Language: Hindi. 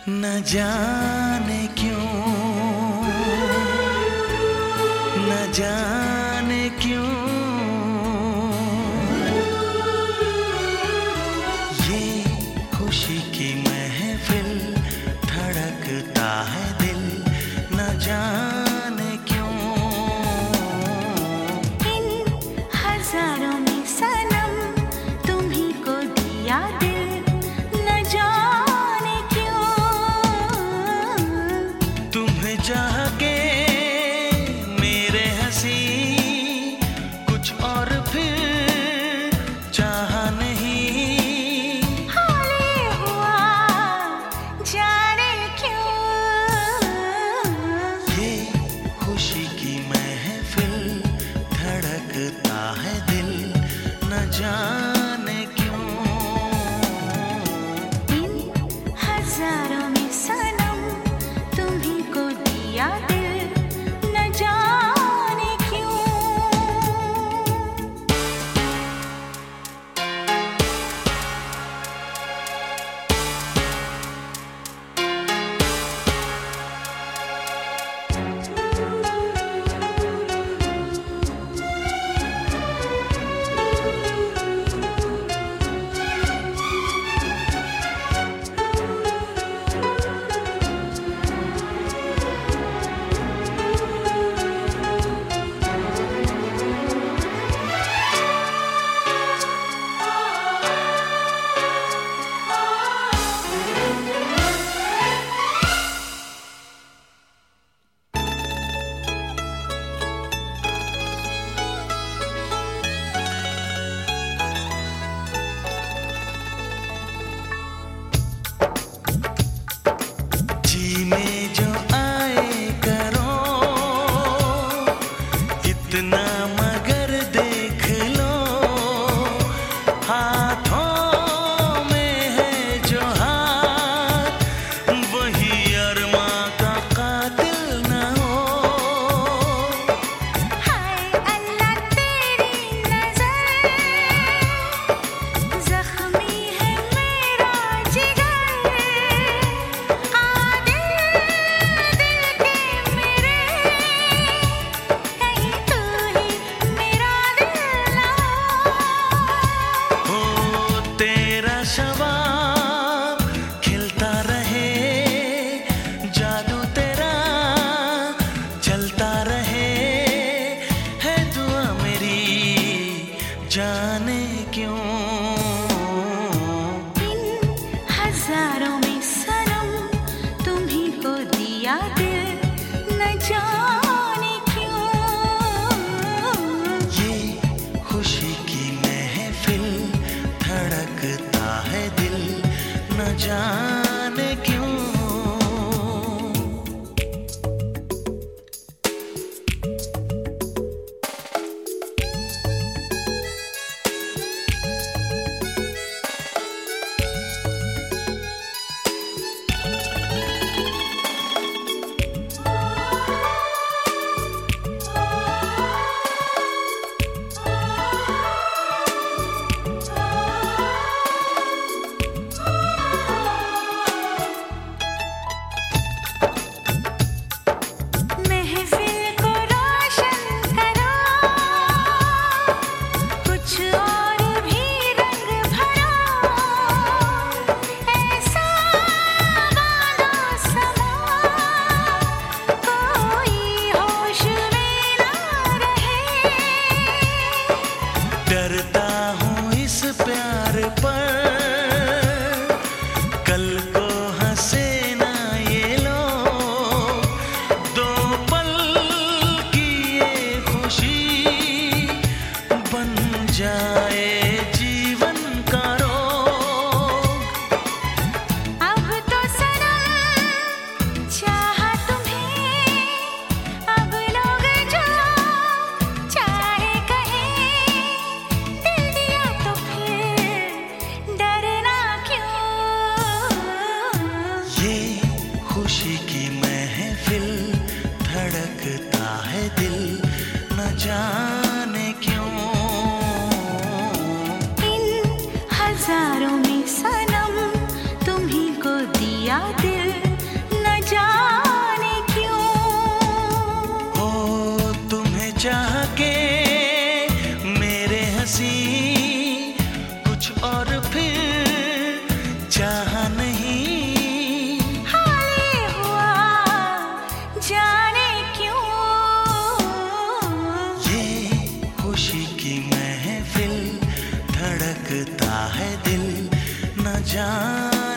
न जाने क्यों, न जाने क्यों ये खुशी की महफिल धड़कता है दिल, न जाने क्यों। इन हजारों में सनम तुम्हीं को दिया दिल, न जाने क्यों। तुम्हें चाह के मेरे हंसी कुछ और फिर चाह नहीं, हाले हुआ जाने क्यों। ये खुशी की महफिल धड़कता है दिल, न जाने क्यों। इन हजारों में सनम तुम्हीं को दिया दिल, न जाने क्यों। जी में जो आए करो इतना, मगर देख लो हाथों में है जो हाथ, वही अरमा का कातिल न हो। हाय अल्लाह तेरी नजर, जख्मी है मेरा जिगर। आ दिल दिल के मेरे, कहीं तू ही मेरा दिल ना हो। हो तेरा शबाब खिलता रहे, जादू तेरा चलता रहे, है दुआ मेरी जाने क्यों। इन हजारों में सनम तुम्हीं को दिया दिल, न जाने क्यों। ये खुशी की महफिल धड़कता है दिल, न जाने क्यों। महफिल को रोशन करो, कुछ और भी रंग भरो। ऐसा बांधो समा, कोई होश में ना रहे। डरता हूँ इस प्यार पर, कल को हंसे ना ये लोग, दो पल की ये खुशी बन जाए जीवन का रोग। अब तो सनम चाहा तुम्हें, अब लोग जो चाहे कहें। दिल दिया तो फिर डरना क्यों। जान